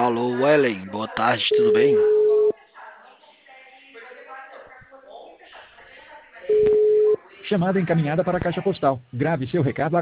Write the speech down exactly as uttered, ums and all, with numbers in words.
Alô, Wellen, boa tarde, tudo bem? Chamada encaminhada para a caixa postal. Grave seu recado